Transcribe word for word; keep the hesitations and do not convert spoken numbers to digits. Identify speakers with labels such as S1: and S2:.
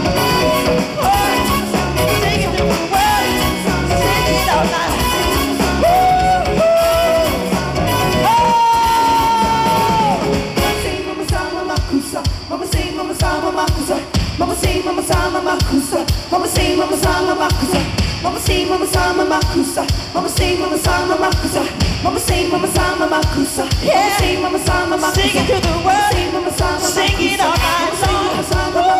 S1: Sing it to the world. Sing it all night. Mama say, mama say, mama makusa. Mama say, mama say, mama makusa. Mama say, mama say, mama makusa. Mama say, mama say, mama makusa. Mama say, mama say, mama makusa. Mama say, mama say, mama makusa. Mama say, mama say, mama makusa. Sing it to the world. Sing it all night long.